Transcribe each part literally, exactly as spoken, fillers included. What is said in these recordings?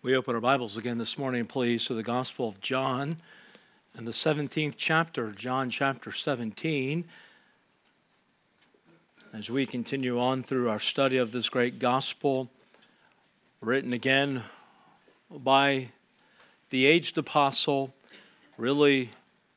We open our Bibles again this morning, please, to the Gospel of John and the seventeenth chapter, John chapter seventeen. As we continue on through our study of this great gospel, written again by the aged apostle, really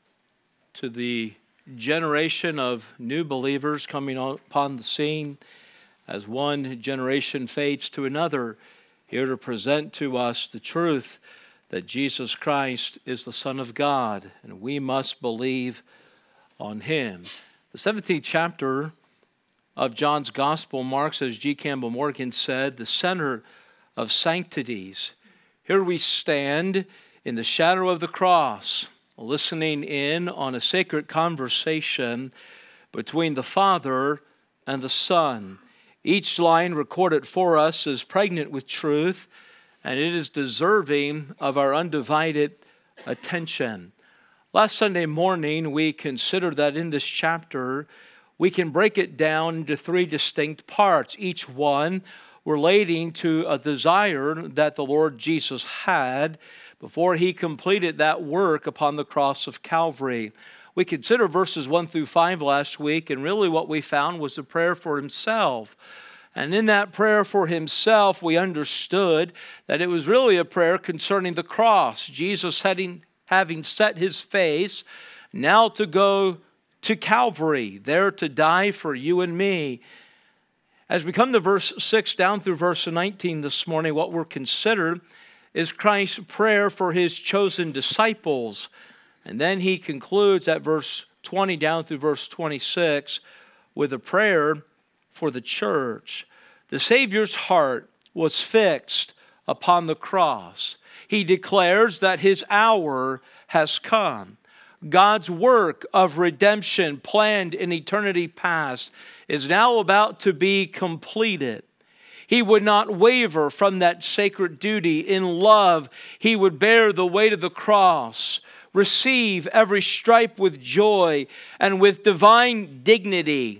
to the generation of new believers coming upon the scene as one generation fades to another, here to present to us the truth that Jesus Christ is the Son of God, and we must believe on Him. The seventeenth chapter of John's Gospel marks, as G. Campbell Morgan said, the center of sanctities. Here we stand in the shadow of the cross, listening in on a sacred conversation between the Father and the Son. Each line recorded for us is pregnant with truth, and it is deserving of our undivided attention. Last Sunday morning, we considered that in this chapter, we can break it down into three distinct parts, each one relating to a desire that the Lord Jesus had before He completed that work upon the cross of Calvary. We considered verses one through five last week, and really what we found was a prayer for Himself. And in that prayer for Himself, we understood that it was really a prayer concerning the cross. Jesus having, having set His face now to go to Calvary, there to die for you and me. As we come to verse six down through verse nineteen this morning, what we're considered is Christ's prayer for His chosen disciples. And then He concludes at verse twenty down through verse twenty-six with a prayer for the church. The Savior's heart was fixed upon the cross. He declares that His hour has come. God's work of redemption planned in eternity past is now about to be completed. He would not waver from that sacred duty. In love, He would bear the weight of the cross, receive every stripe with joy, and with divine dignity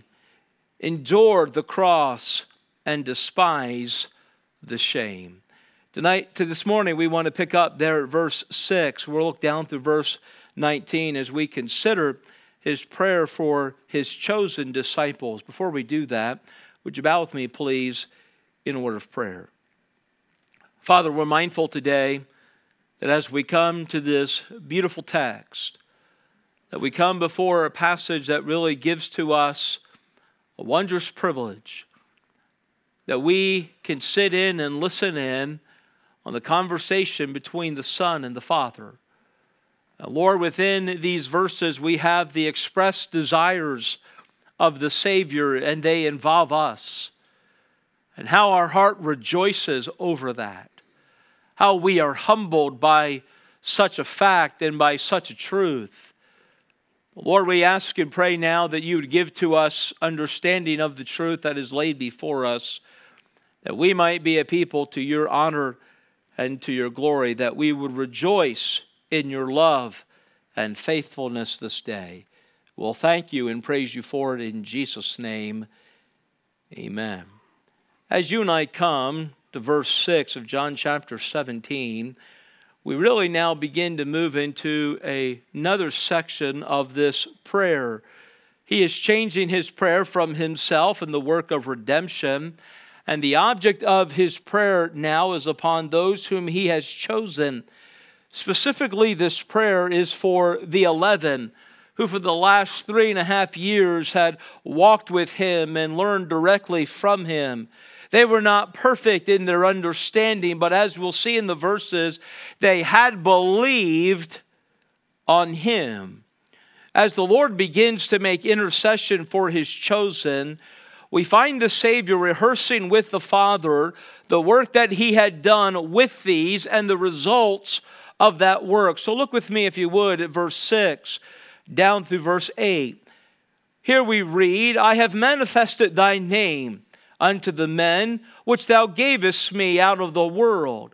endure the cross and despise the shame. Tonight, to this morning, we want to pick up there at verse six. We'll look down through verse nineteen as we consider His prayer for His chosen disciples. Before we do that, would you bow with me, please, in a word of prayer? Father, we're mindful today that as we come to this beautiful text, that we come before a passage that really gives to us a wondrous privilege, that we can sit in and listen in on the conversation between the Son and the Father. Now, Lord, within these verses we have the expressed desires of the Savior, and they involve us, and how our heart rejoices over that, how we are humbled by such a fact and by such a truth. Lord, we ask and pray now that You would give to us understanding of the truth that is laid before us, that we might be a people to Your honor and to Your glory, that we would rejoice in Your love and faithfulness this day. We'll thank You and praise You for it in Jesus' name. Amen. As you and I come to verse six of John chapter seventeen, we really now begin to move into a, another section of this prayer. He is changing His prayer from Himself and the work of redemption, and the object of His prayer now is upon those whom He has chosen. Specifically, this prayer is for the eleven, who for the last three and a half years had walked with Him and learned directly from Him. They were not perfect in their understanding, but as we'll see in the verses, they had believed on Him. As the Lord begins to make intercession for His chosen, we find the Savior rehearsing with the Father the work that He had done with these and the results of that work. So look with me, if you would, at verse six down through verse eight. Here we read, I have manifested Thy name unto the men which Thou gavest me out of the world.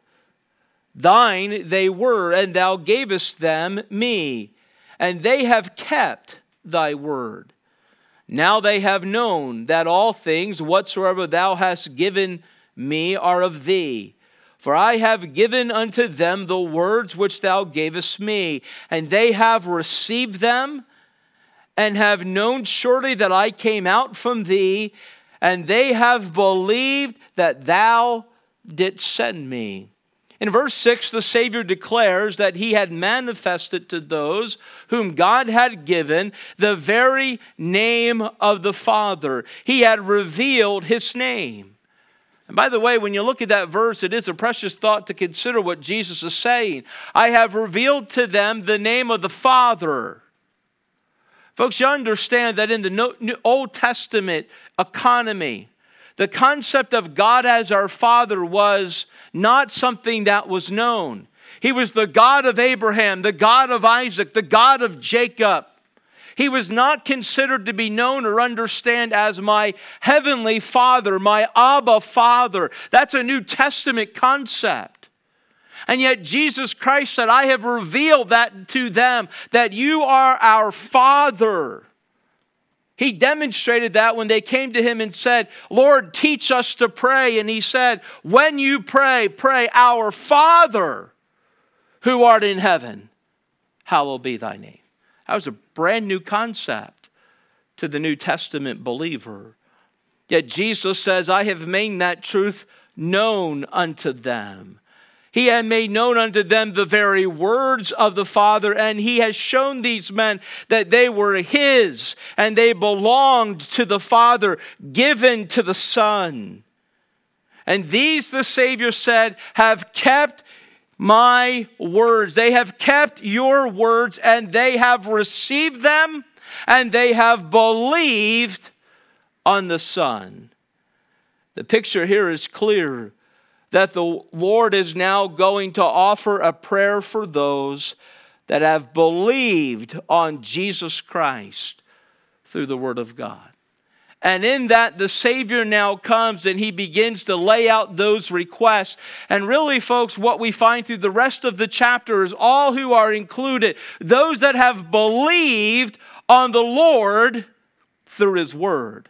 Thine they were, and Thou gavest them me, and they have kept Thy word. Now they have known that all things whatsoever Thou hast given me are of Thee. For I have given unto them the words which thou gavest me, and they have received them, and have known surely that I came out from thee, and they have believed that thou didst send me. In verse six, the Savior declares that he had manifested to those whom God had given the very name of the Father. He had revealed his name. And by the way, when you look at that verse, it is a precious thought to consider what Jesus is saying. I have revealed to them the name of the Father. Folks, you understand that in the Old Testament economy, the concept of God as our Father was not something that was known. He was the God of Abraham, the God of Isaac, the God of Jacob. He was not considered to be known or understand as my heavenly Father, my Abba Father. That's a New Testament concept. And yet Jesus Christ said, I have revealed that to them, that you are our Father. He demonstrated that when they came to him and said, Lord, teach us to pray. And he said, when you pray, pray, our Father who art in heaven, hallowed be thy name. That was a brand new concept to the New Testament believer. Yet Jesus says, I have made that truth known unto them. He had made known unto them the very words of the Father, and he has shown these men that they were his, and they belonged to the Father, given to the Son. And these, the Savior said, have kept my words. They have kept your words, and they have received them, and they have believed on the Son. The picture here is clear that the Lord is now going to offer a prayer for those that have believed on Jesus Christ through the Word of God. And in that, the Savior now comes and he begins to lay out those requests. And really, folks, what we find through the rest of the chapter is all who are included, those that have believed on the Lord through his word.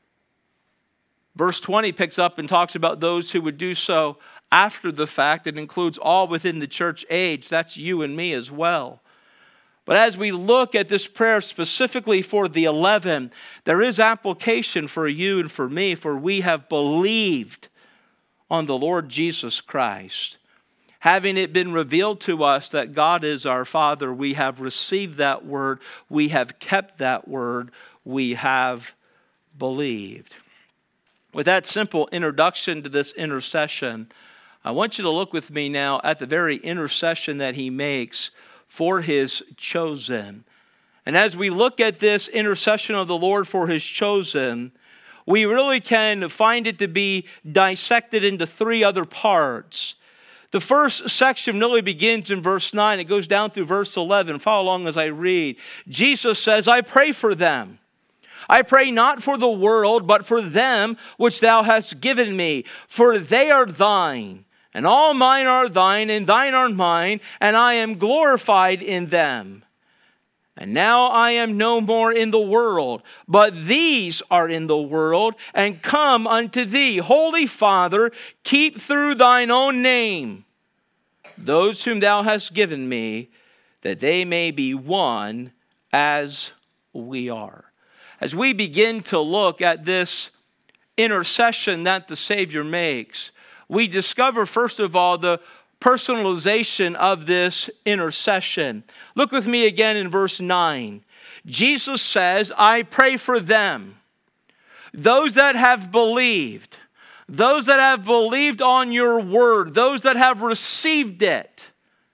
Verse twenty picks up and talks about those who would do so after the fact. It includes all within the church age. That's you and me as well. But as we look at this prayer specifically for the eleven, there is application for you and for me, for we have believed on the Lord Jesus Christ. Having it been revealed to us that God is our Father, we have received that word, we have kept that word, we have believed. With that simple introduction to this intercession, I want you to look with me now at the very intercession that he makes for his chosen. And as we look at this intercession of the Lord for his chosen, we really can find it to be dissected into three other parts. The first section really begins in verse nine. It goes down through verse eleven. Follow along as I read. Jesus says, I pray for them. I pray not for the world, but for them which thou hast given me, for they are thine. And all mine are thine, and thine are mine, and I am glorified in them. And now I am no more in the world, but these are in the world, and come unto thee. Holy Father, keep through thine own name those whom thou hast given me, that they may be one as we are. As we begin to look at this intercession that the Savior makes, we discover, first of all, the personalization of this intercession. Look with me again in verse nine. Jesus says, I pray for them, those that have believed, those that have believed on your word, those that have received it.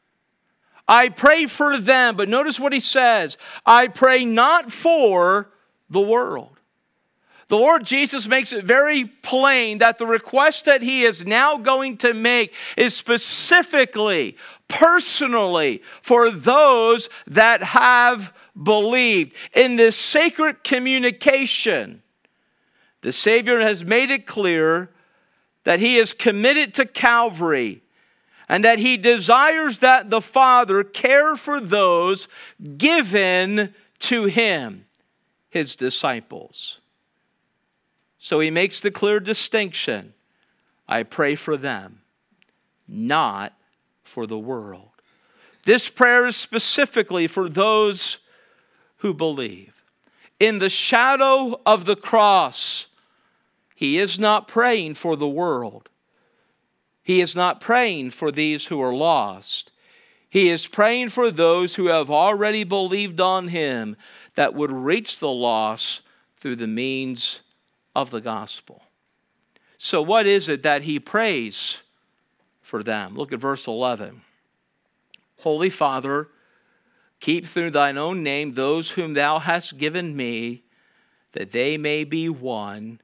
I pray for them, but notice what he says, I pray not for the world. The Lord Jesus makes it very plain that the request that he is now going to make is specifically, personally, for those that have believed. In this sacred communication, the Savior has made it clear that he is committed to Calvary and that he desires that the Father care for those given to him, his disciples. So he makes the clear distinction. I pray for them. not for the world. This prayer is specifically for those who believe. In the shadow of the cross, he is not praying for the world. He is not praying for these who are lost. He is praying for those who have already believed on him that would reach the lost through the means of the gospel. So what is it that he prays for them? Look at verse eleven. Holy Father, keep through thine own name those whom thou hast given me, that they may be one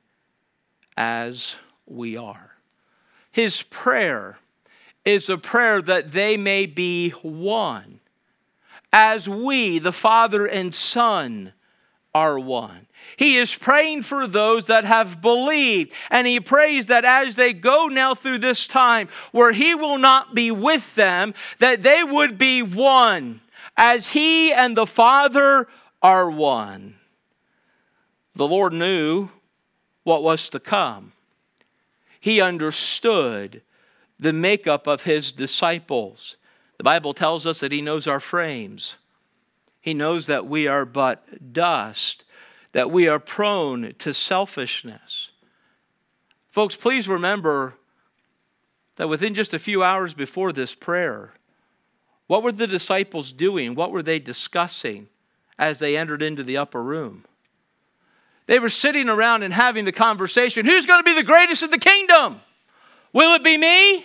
as we are. His prayer is a prayer that they may be one, as we, the Father and Son, are one. He is praying for those that have believed, and he prays that as they go now through this time where he will not be with them, that they would be one, as he and the Father are one. The Lord knew what was to come. He understood the makeup of his disciples. The Bible tells us that he knows our frames. He knows that we are but dust, that we are prone to selfishness. Folks, please remember that within just a few hours before this prayer, what were the disciples doing? What were they discussing as they entered into the upper room? They were sitting around and having the conversation. Who's going to be the greatest in the kingdom? Will it be me?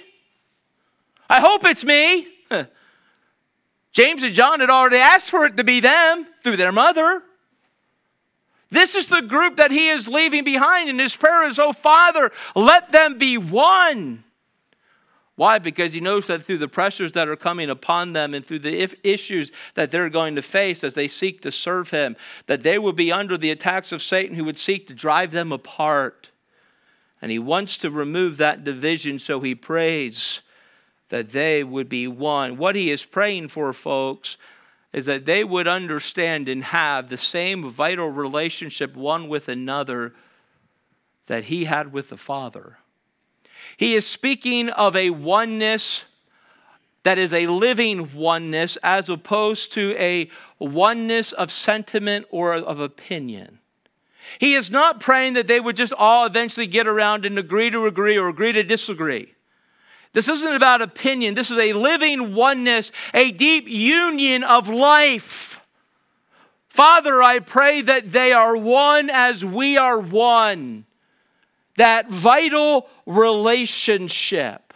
I hope it's me. James and John had already asked for it to be them through their mother. This is the group that he is leaving behind, and his prayer is, oh Father, let them be one. Why? Because he knows that through the pressures that are coming upon them and through the issues that they're going to face as they seek to serve him, that they will be under the attacks of Satan who would seek to drive them apart. And he wants to remove that division, so he prays that they would be one. What he is praying for, folks, is that they would understand and have the same vital relationship one with another that he had with the Father. He is speaking of a oneness that is a living oneness as opposed to a oneness of sentiment or of opinion. He is not praying that they would just all eventually get around and agree to agree or agree to disagree. This isn't about opinion. This is a living oneness, a deep union of life. Father, I pray that they are one as we are one. That vital relationship.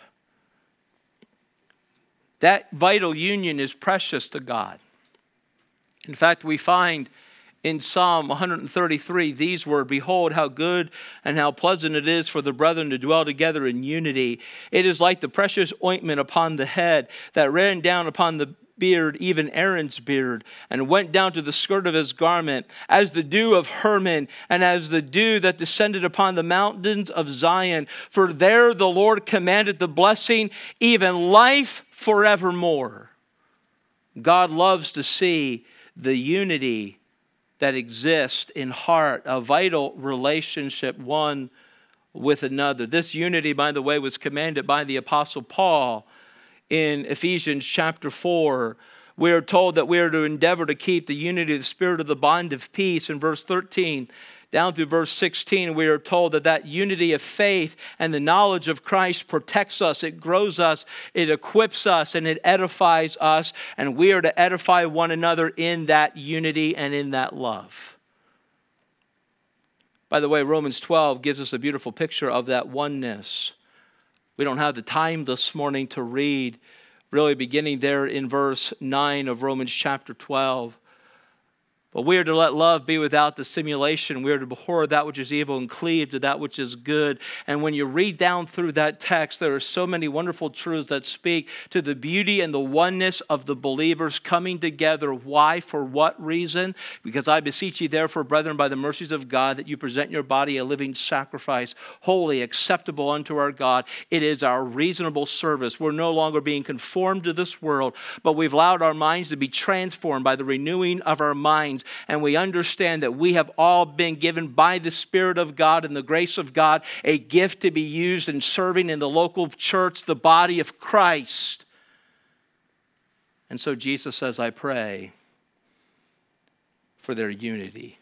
That vital union is precious to God. In fact, we find in Psalm one thirty-three, these words, behold how good and how pleasant it is for the brethren to dwell together in unity. It is like the precious ointment upon the head that ran down upon the beard, even Aaron's beard, and went down to the skirt of his garment, as the dew of Hermon, and as the dew that descended upon the mountains of Zion. For there the Lord commanded the blessing, even life forevermore. God loves to see the unity that exists in heart, a vital relationship one with another. This unity, by the way, was commanded by the Apostle Paul in Ephesians chapter four. We are told that we are to endeavor to keep the unity of the Spirit of the bond of peace. In verse thirteen down through verse sixteen, we are told that that unity of faith and the knowledge of Christ protects us, it grows us, it equips us, and it edifies us. And we are to edify one another in that unity and in that love. By the way, Romans twelve gives us a beautiful picture of that oneness. We don't have the time this morning to read, really beginning there in verse nine of Romans chapter twelve. But we are to let love be without dissimulation. We are to abhor that which is evil and cleave to that which is good. And when you read down through that text, there are so many wonderful truths that speak to the beauty and the oneness of the believers coming together. Why? For what reason? Because I beseech you therefore, brethren, by the mercies of God, that you present your body a living sacrifice, holy, acceptable unto our God. It is our reasonable service. We're no longer being conformed to this world, but we've allowed our minds to be transformed by the renewing of our minds, Christians, and we understand that we have all been given by the Spirit of God and the grace of God a gift to be used in serving in the local church, the body of Christ. And so Jesus says, I pray for their unity.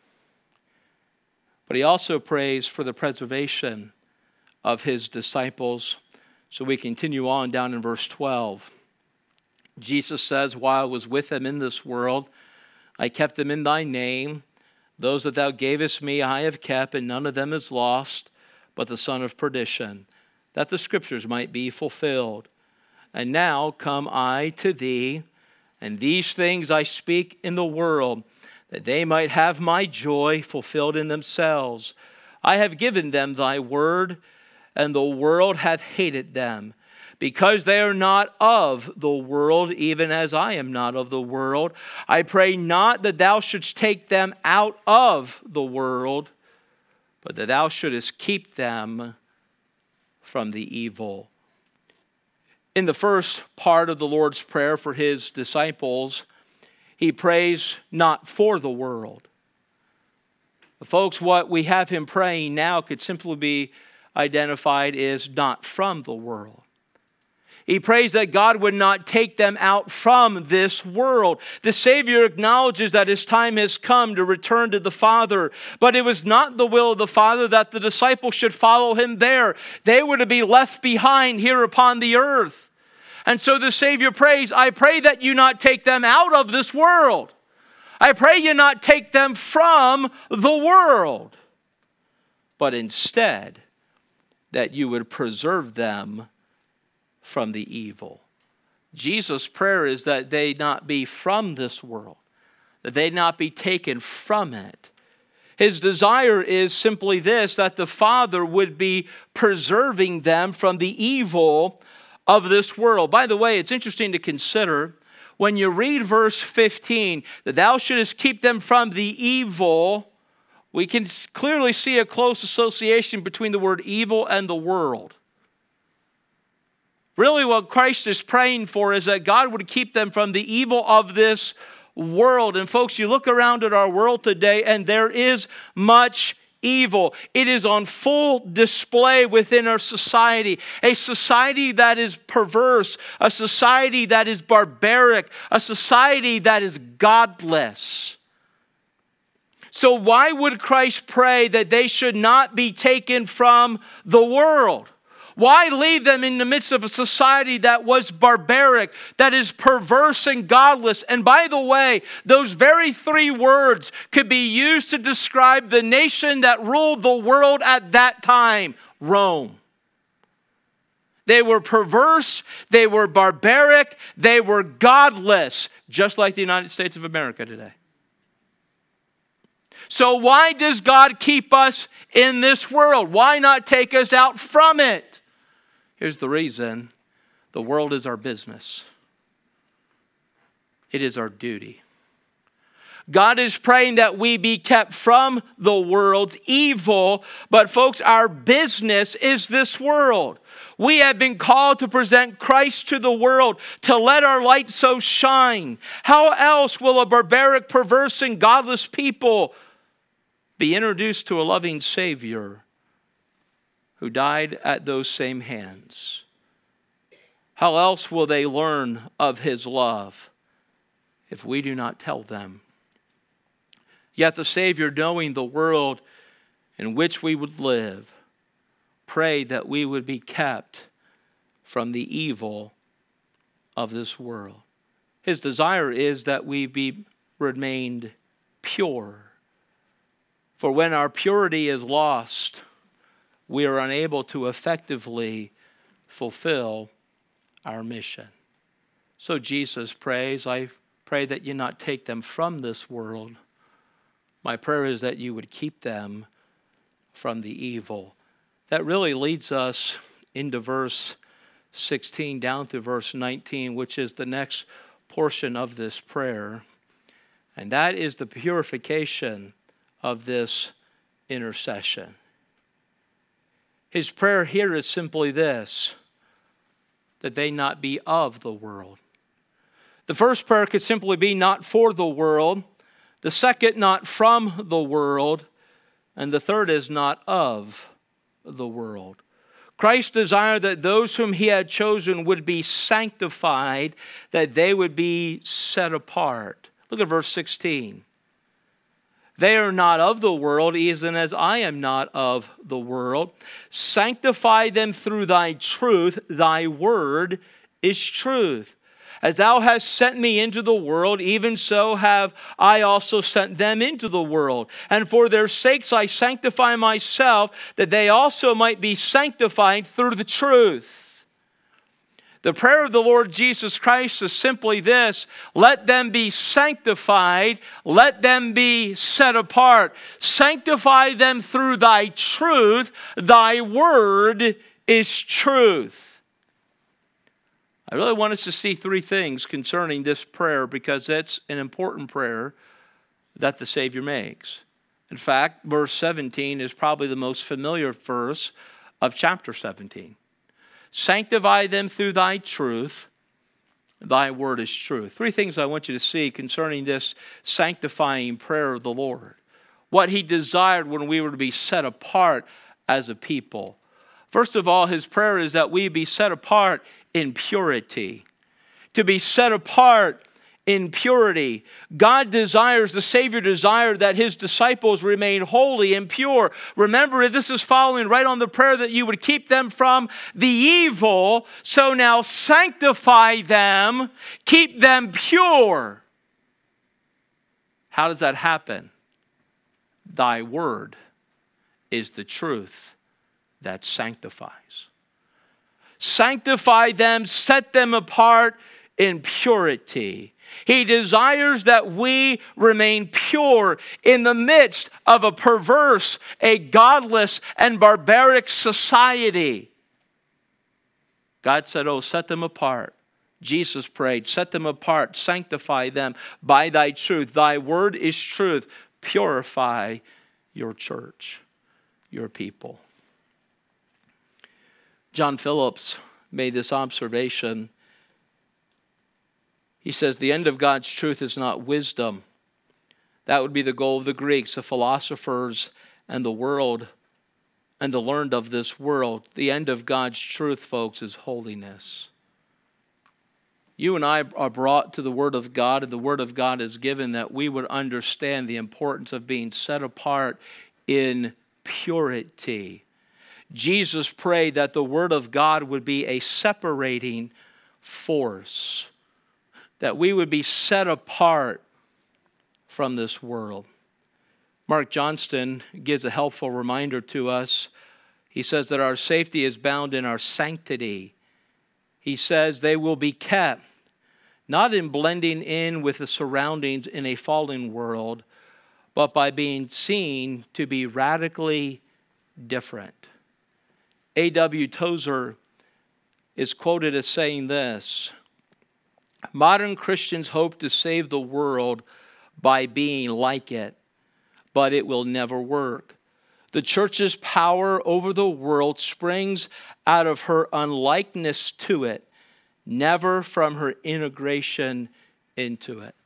But he also prays for the preservation of his disciples. So we continue on down in verse twelve. Jesus says, while I was with them in this world, I kept them in thy name. Those that thou gavest me I have kept, and none of them is lost, but the son of perdition, that the scriptures might be fulfilled. And now come I to thee, and these things I speak in the world, that they might have my joy fulfilled in themselves. I have given them thy word, and the world hath hated them, because they are not of the world, even as I am not of the world. I pray not that thou shouldst take them out of the world, but that thou shouldest keep them from the evil. In the first part of the Lord's Prayer for his disciples, he prays not for the world. Folks, what we have him praying now could simply be identified as not from the world. He prays that God would not take them out from this world. The Savior acknowledges that his time has come to return to the Father, but it was not the will of the Father that the disciples should follow him there. They were to be left behind here upon the earth. And so the Savior prays, I pray that you not take them out of this world. I pray you not take them from the world, but instead that you would preserve them from the evil. Jesus' prayer is that they not be from this world, that they not be taken from it. His desire is simply this, that the Father would be preserving them from the evil of this world. By the way, it's interesting to consider when you read verse fifteen, that thou shouldest keep them from the evil, we can clearly see a close association between the word evil and the world. Really what Christ is praying for is that God would keep them from the evil of this world. And folks, you look around at our world today and there is much evil. It is on full display within our society. A society that is perverse, a society that is barbaric, a society that is godless. So why would Christ pray that they should not be taken from the world? Why leave them in the midst of a society that was barbaric, that is perverse and godless? And by the way, those very three words could be used to describe the nation that ruled the world at that time, Rome. They were perverse, they were barbaric, they were godless, just like the United States of America today. So why does God keep us in this world? Why not take us out from it? Here's the reason. The world is our business. It is our duty. God is praying that we be kept from the world's evil, but folks, our business is this world. We have been called to present Christ to the world, to let our light so shine. How else will a barbaric, perverse, and godless people be introduced to a loving Savior who died at those same hands? How else will they learn of his love if we do not tell them? Yet the Savior, knowing the world in which we would live, prayed that we would be kept from the evil of this world. His desire is that we be remained pure. For when our purity is lost, we are unable to effectively fulfill our mission. So Jesus prays, I pray that you not take them from this world. My prayer is that you would keep them from the evil. That really leads us into verse sixteen down through verse nineteen, which is the next portion of this prayer. And that is the purification of this intercession. His prayer here is simply this, that they not be of the world. The first prayer could simply be not for the world, The second, not from the world. And the third is not of the world. Christ desired that those whom he had chosen would be sanctified, that they would be set apart. Look at verse sixteen. They are not of the world, even as I am not of the world. Sanctify them through thy truth. Thy word is truth. As thou hast sent me into the world, even so have I also sent them into the world. And for their sakes I sanctify myself, that they also might be sanctified through the truth. The prayer of the Lord Jesus Christ is simply this: let them be sanctified, let them be set apart. Sanctify them through thy truth. Thy word is truth. I really want us to see three things concerning this prayer, because it's an important prayer that the Savior makes. In fact, verse seventeen is probably the most familiar verse of chapter seventeen. Sanctify them through thy truth. Thy word is truth. Three things I want you to see concerning this sanctifying prayer of the Lord. What he desired when we were to be set apart as a people. First of all, his prayer is that we be set apart in purity. To be set apart in purity. God desires, the Savior desired that his disciples remain holy and pure. Remember, this is following right on the prayer that you would keep them from the evil. So now sanctify them, keep them pure. How does that happen? Thy word is the truth that sanctifies. Sanctify them, set them apart in purity. He desires that we remain pure in the midst of a perverse, a godless, and barbaric society. God said, oh, set them apart. Jesus prayed, set them apart, sanctify them by thy truth. Thy word is truth. Purify your church, your people. John Phillips made this observation. He says, the end of God's truth is not wisdom. That would be the goal of the Greeks, the philosophers, and the world, and the learned of this world. The end of God's truth, folks, is holiness. You and I are brought to the Word of God, and the Word of God is given that we would understand the importance of being set apart in purity. Jesus prayed that the Word of God would be a separating force, that we would be set apart from this world. Mark Johnston gives a helpful reminder to us. He says that our safety is bound in our sanctity. He says they will be kept, not in blending in with the surroundings in a fallen world, but by being seen to be radically different. A W Tozer is quoted as saying this: modern Christians hope to save the world by being like it, but it will never work. The church's power over the world springs out of her unlikeness to it, never from her integration into it.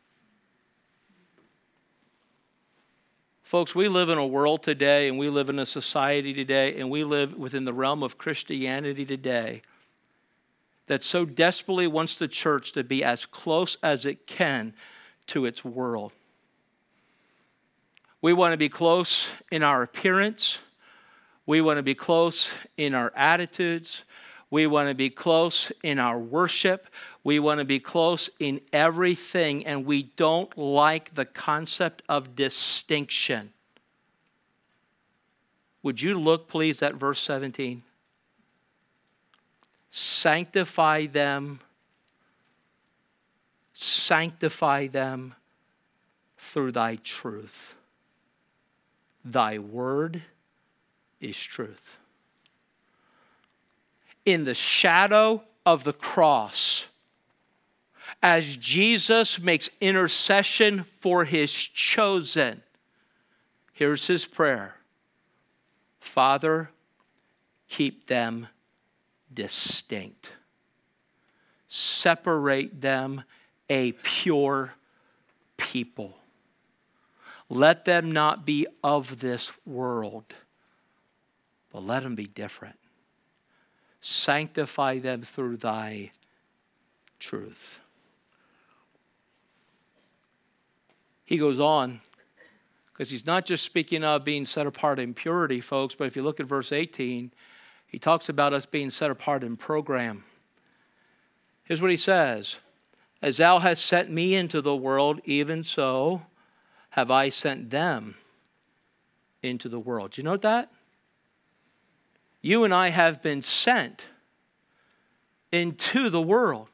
Folks, we live in a world today, and we live in a society today, and we live within the realm of Christianity today that so desperately wants the church to be as close as it can to its world. We want to be close in our appearance. We want to be close in our attitudes. We want to be close in our worship. We want to be close in everything, and we don't like the concept of distinction. Would you look, please, at verse seventeen? Sanctify them, sanctify them through thy truth. Thy word is truth. In the shadow of the cross, as Jesus makes intercession for his chosen, here's his prayer: Father, keep them distinct. Separate them a pure people. Let them not be of this world, but let them be different. Sanctify them through thy truth. He goes on, because he's not just speaking of being set apart in purity, folks, but if you look at verse eighteen, he talks about us being set apart in program. Here's what he says. As thou hast sent me into the world, even so have I sent them into the world. Do you note that? You and I have been sent into the world.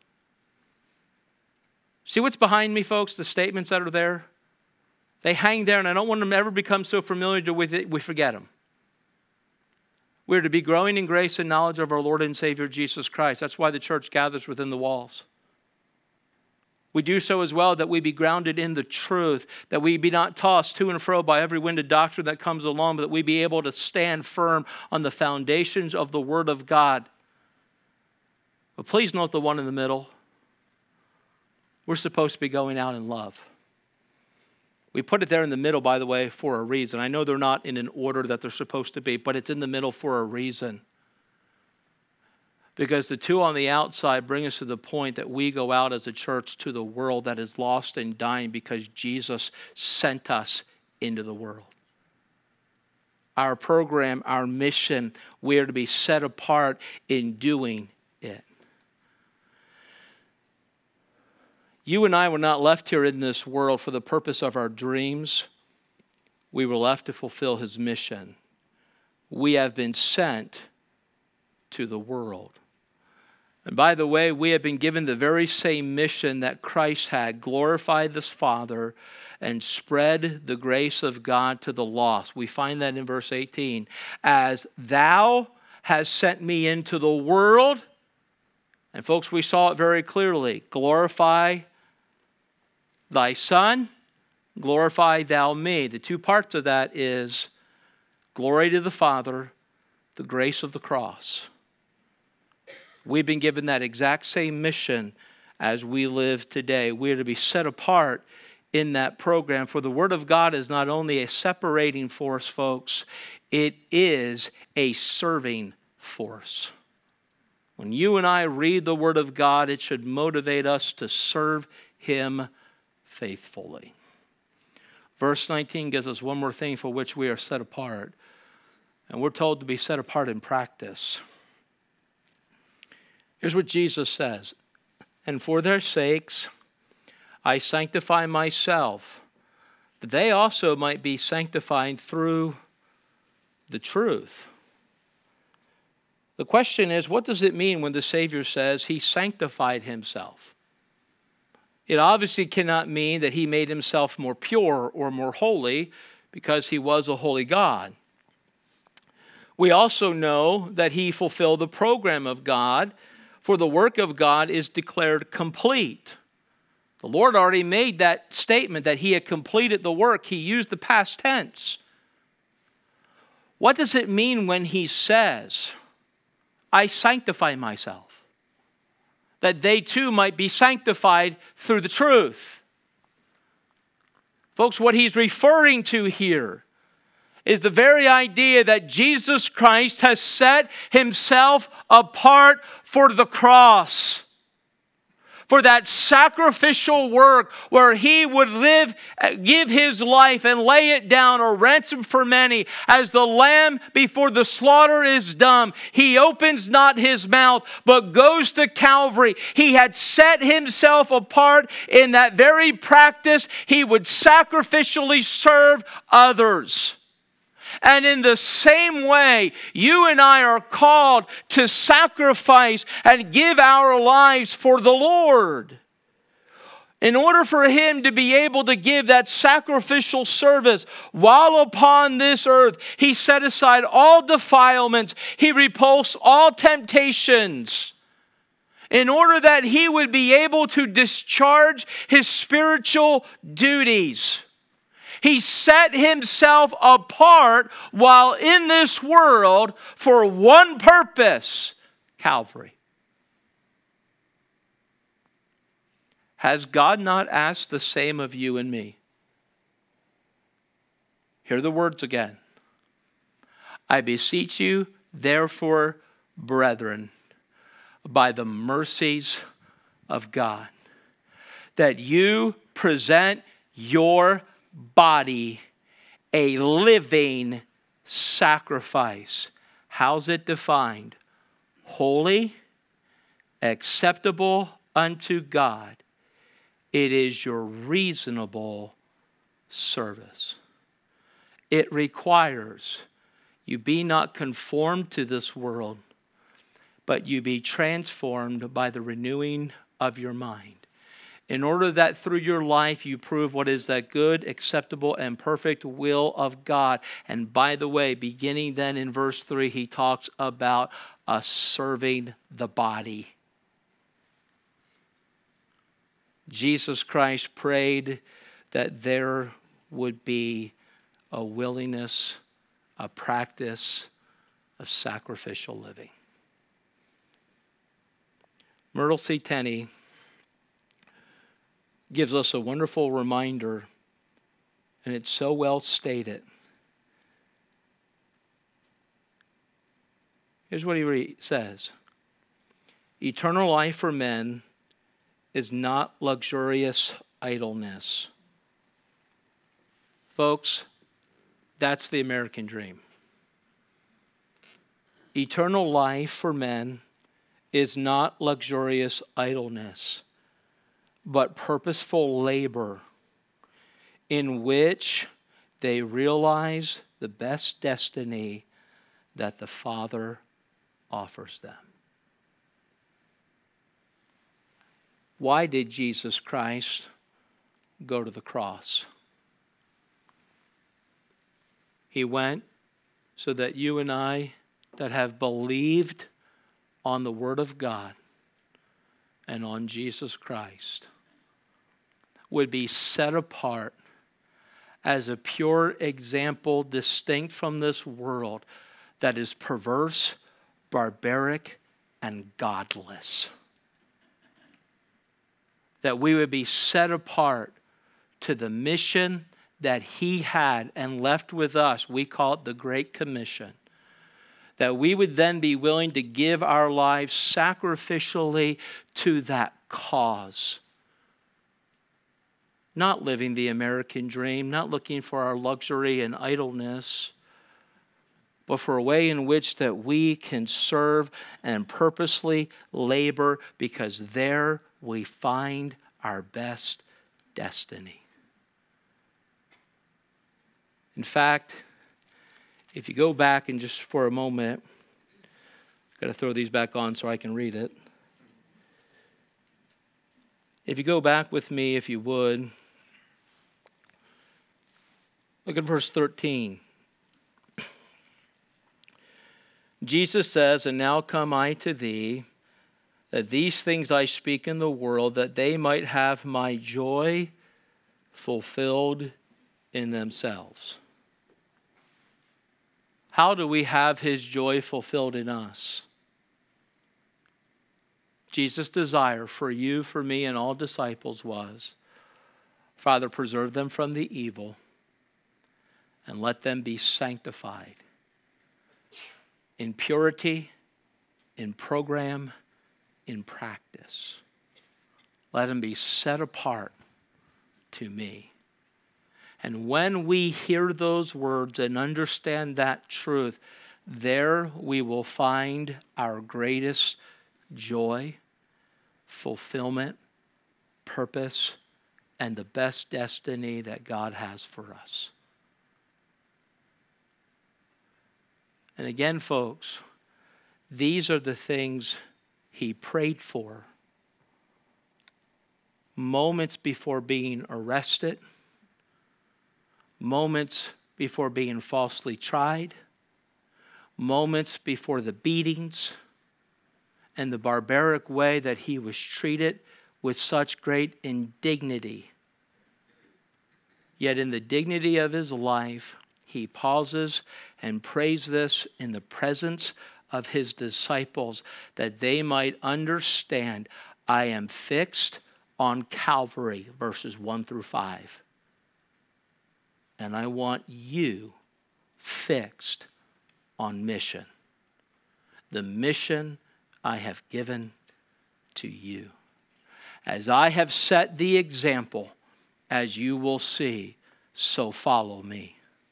See what's behind me, folks? The statements that are there? They hang there, and I don't want them to ever become so familiar with it, we forget them. We're to be growing in grace and knowledge of our Lord and Savior Jesus Christ. That's why the church gathers within the walls. We do so as well that we be grounded in the truth, that we be not tossed to and fro by every wind of doctrine that comes along, but that we be able to stand firm on the foundations of the Word of God. But please note the one in the middle. We're supposed to be going out in love. We put it there in the middle, by the way, for a reason. I know they're not in an order that they're supposed to be, but it's in the middle for a reason. Because the two on the outside bring us to the point that we go out as a church to the world that is lost and dying because Jesus sent us into the world. Our program, our mission, we are to be set apart in doing it. You and I were not left here in this world for the purpose of our dreams. We were left to fulfill His mission. We have been sent to the world. And by the way, we have been given the very same mission that Christ had, glorify this Father and spread the grace of God to the lost. We find that in verse eighteen. As thou hast sent me into the world, and folks, we saw it very clearly, glorify thy Son, glorify thou me. The two parts of that is glory to the Father, the grace of the cross. We've been given that exact same mission as we live today. We are to be set apart in that program. For the Word of God is not only a separating force, folks, it is a serving force. When you and I read the Word of God, it should motivate us to serve Him faithfully. Verse nineteen gives us one more thing for which we are set apart. And we're told to be set apart in practice. Here's what Jesus says. And for their sakes I sanctify myself, that they also might be sanctified through the truth. The question is, what does it mean when the Savior says He sanctified Himself? It obviously cannot mean that He made Himself more pure or more holy, because He was a holy God. We also know that He fulfilled the program of God, for the work of God is declared complete. The Lord already made that statement that He had completed the work. He used the past tense. What does it mean when He says, I sanctify myself, that they too might be sanctified through the truth? Folks, what He's referring to here is the very idea that Jesus Christ has set Himself apart for the cross, for that sacrificial work where He would live, give His life and lay it down a ransom for many. As the lamb before the slaughter is dumb, He opens not His mouth, but goes to Calvary. He had set Himself apart in that very practice. He would sacrificially serve others. And in the same way, you and I are called to sacrifice and give our lives for the Lord. In order for Him to be able to give that sacrificial service while upon this earth, He set aside all defilements. He repulsed all temptations, in order that He would be able to discharge His spiritual duties. He set Himself apart while in this world for one purpose, Calvary. Has God not asked the same of you and me? Hear the words again. I beseech you, therefore, brethren, by the mercies of God, that you present your body a living sacrifice. How's it defined? Holy, acceptable unto God. It is your reasonable service. It requires you be not conformed to this world, but you be transformed by the renewing of your mind, in order that through your life you prove what is that good, acceptable, and perfect will of God. And by the way, beginning then in verse three, he talks about us serving the body. Jesus Christ prayed that there would be a willingness, a practice of sacrificial living. Myrtle C. Tenney gives us a wonderful reminder, and it's so well stated. Here's what he re- says. Eternal life for men is not luxurious idleness. Folks, that's the American dream. Eternal life for men is not luxurious idleness, but purposeful labor in which they realize the best destiny that the Father offers them. Why did Jesus Christ go to the cross? He went so that you and I that have believed on the Word of God and on Jesus Christ would be set apart as a pure example distinct from this world that is perverse, barbaric, and godless. That we would be set apart to the mission that he had and left with us. We call it the Great Commission. That we would then be willing to give our lives sacrificially to that cause. Not living the American dream, not looking for our luxury and idleness, but for a way in which that we can serve and purposely labor, because there we find our best destiny. In fact, if you go back and just for a moment, I've got to throw these back on so I can read it. If you go back with me, if you would, look at verse thirteen. Jesus says, and now come I to thee, that these things I speak in the world, that they might have my joy fulfilled in themselves. How do we have his joy fulfilled in us? Jesus' desire for you, for me, and all disciples was, Father, preserve them from the evil and let them be sanctified in purity, in program, in practice. Let them be set apart to me. And when we hear those words and understand that truth, there we will find our greatest joy, fulfillment, purpose, and the best destiny that God has for us. And again, folks, these are the things he prayed for moments before being arrested, moments before being falsely tried, moments before the beatings, and the barbaric way that he was treated with such great indignity. Yet in the dignity of his life, he pauses and prays this in the presence of his disciples, that they might understand, I am fixed on Calvary, verses one through five. and I want you fixed on mission. The mission I have given to you. As I have set the example, as you will see, so follow me.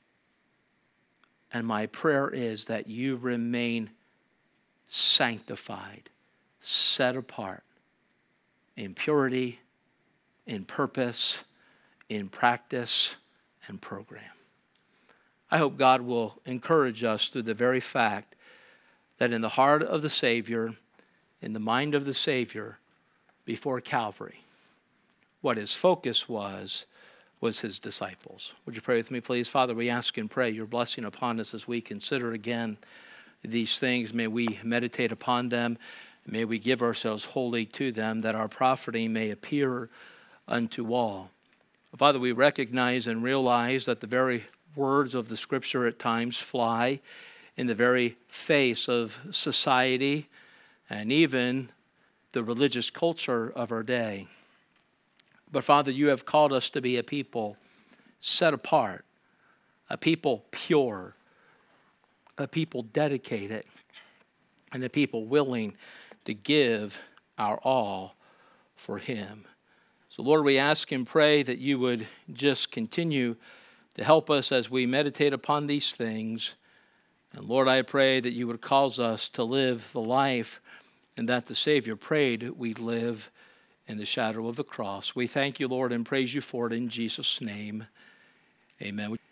And my prayer is that you remain sanctified, set apart in purity, in purpose, in practice, and program. I hope God will encourage us through the very fact that in the heart of the Savior, in the mind of the Savior, before Calvary, what his focus was, was his disciples. Would you pray with me, please? Father, we ask and pray your blessing upon us as we consider again these things. May we meditate upon them. May we give ourselves wholly to them, that our profiting may appear unto all. Father, we recognize and realize that the very words of the Scripture at times fly in the very face of society and even the religious culture of our day. But Father, you have called us to be a people set apart, a people pure, a people dedicated, and a people willing to give our all for him. So Lord, we ask and pray that you would just continue to help us as we meditate upon these things. And Lord, I pray that you would cause us to live the life and that the Savior prayed we'd live in the shadow of the cross. We thank you, Lord, and praise you for it in Jesus' name. Amen.